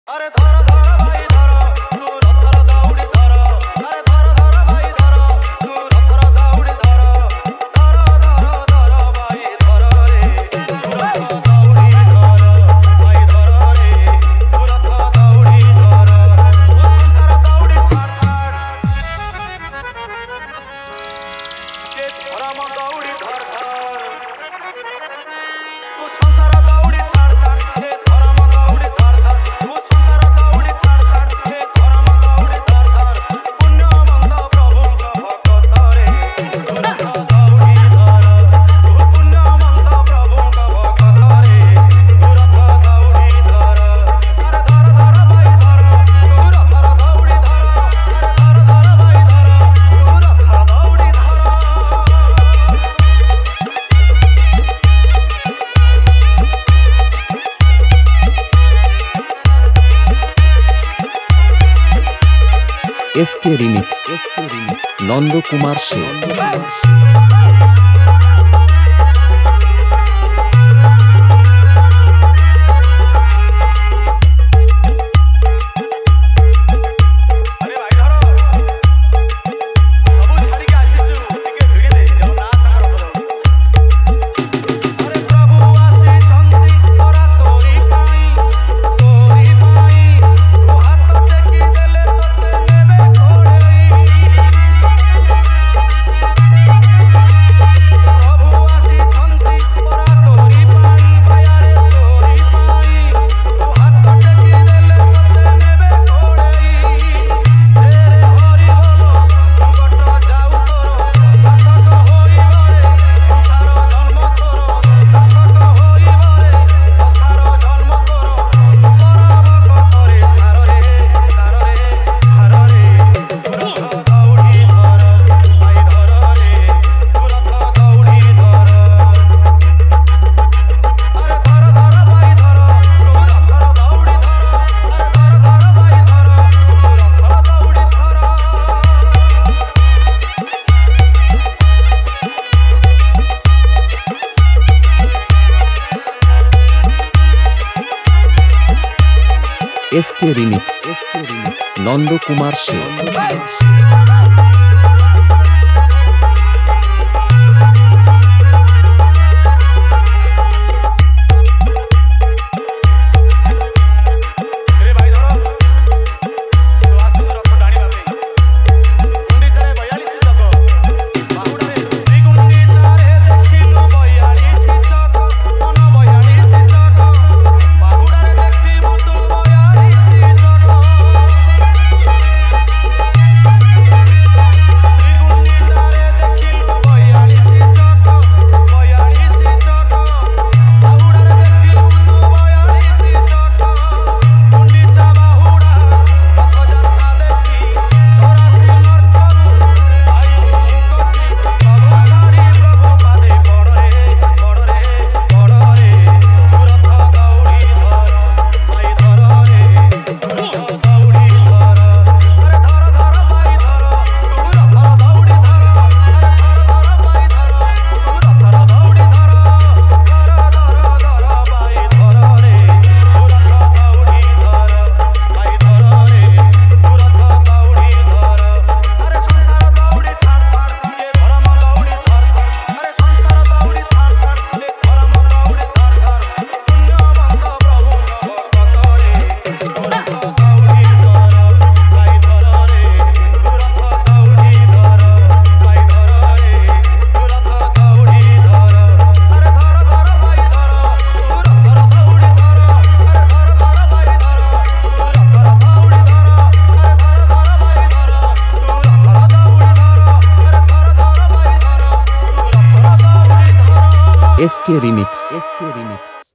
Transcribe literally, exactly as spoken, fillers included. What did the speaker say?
अरे धर धर भाई धर तू रथर दौड़ी धर। अरे धर धर भाई धर तू रथर दौड़ी धर। धर धर धर भाई धर रे तू रथ दौड़ी धर। भाई धर रे तू रथ दौड़ी धर। ओ संसार दौड़ी छाड़ छाड़ जे धर्म दौड़ी धर धर। तू संसार दौड़ी छाड़ छाड़ जे धर्म दौड़ी धर धर। तू संसार दौड़ी छाड़ छाड़ जे धर्म दौड़ी धर धर। पुण्य मंद प्रभुंक भक्त रे तू रथ दौड़ी धर। तू पुण्य मंद प्रभुंक भक्त रे तू रथ दौड़ी धर। अरे धर धर भाई धर तू रथर दौड़ी धर। अरे धर धर भाई धर तू रथर दौड़ी धर। SK remix Nand Kumar Sheikh. अरे भाई धरो सबू छाड़ी के आसीचु टिके भिड़ी दे जब ना संगर बोलो। अरे प्रभु आसी चंदी तोरा तोरी पाई तोरी पाई तू हाथ टेकी देले तोते नेबे कोड़ेई। प्रभु आसी चंदी तोरा तोरी पाई बायारे तोरी पाई तू हाथ टेकी देले तोते नेबे कोड़ेई। तेरे हरि बोलो संकट जाऊ तोरो सार्थक होई बरे संसार जन्म तोरो सार्थक होई बरे संसार जन्म तोरो पराभक्त रे सार रे सार रे सार रे तू रथ दौड़ी धर। भाई धर रे तू रथ दौड़ी धर। अरे धर धर भाई धर तू रथर दौड़ी धर। अरे धर धर भाई धर तू रथर दौड़ी धर। SK remix Nand Kumar Sheikh. रे भाई धरो तू आसु रथ टाणीबा ପାଇଁ ଗୁଣ୍ଡିଚାରେ ବୟାଳିଶ ଚକ ବାହୁଡ଼ାରେ ଶ୍ରୀ ଗୁଣ୍ଡିଚାରେ ଦେଖିଲୁ ବୟାଳିଶ ଚକ ମନ ବୟାଳିଶ ଚକ ବାହୁଡ଼ାରେ ଦେଖିବୁ ତୁ ବୟାଳିଶ ଚକ। ଶ୍ରୀ ଗୁଣ୍ଡିଚାରେ ଦେଖିଲୁ ବୟାଳିଶ ଚକ ବୟାଳିଶ ଚକ ବାହୁଡ଼ାରେ ଦେଖିବୁ ତୁ ବୟାଳିଶ ଚକ। ଗୁଣ୍ଡିଚା ବାହୁଡ଼ା ରଥଯାତ୍ରା ଦେଖି ଚୌରାଶୀ ନର୍କରୁ ପାଇବୁ ମୁକ୍ତି ସବୁ ଛାଡ଼ି ପ୍ରଭୁ ପାଦେ ପଡ଼ରେ ପଡ଼ରେ ପଡ଼ରେ ତୁ ରଥ ଦୌଡ଼ି ଧର। ଭାଇ ଧର ରେ ତୁ ରଥ ଦୌଡ଼ି ଧର। ଅରେ ଧର ଧର ଭାଇ ଧର ତୁ ରଥର ଦୌଡ଼ି ଧର। ଅରେ ଧର ଧର ଭାଇ ଧର ତୁ ରଥର ଦୌଡ଼ି ଧର। ଧର ଧର ଧର ଭାଇ ଧର ରେ ତୁ ରଥ ଦୌଡ଼ି ଧର। ଭାଇ ଧର ରେ ତୁ ରଥ ଦୌଡ଼ି ଧର। अरे संसार दौड़ी छाड़ छाड़ जे धर्म दौड़ी धर धर। अरे संसार दौड़ी छाड़ छाड़ जे धर्म दौड़ी धर धर। पुण्य मंद प्रभुंक भक्त रे तू रथ दौड़ी धर। भाई धर रे तू रथ दौड़ी धर। भाई धर रे तू रथ दौड़ी धर। अरे धर धर भाई धर तू रथर दौड़ी धर। अरे धर धर भाई धर तू रथर दौड़ी धर। अरे धर धर भाई धर तू रथर दौड़ी धर। अरे धर धर भाई धर तू रथर दौड़ी धर। SK remix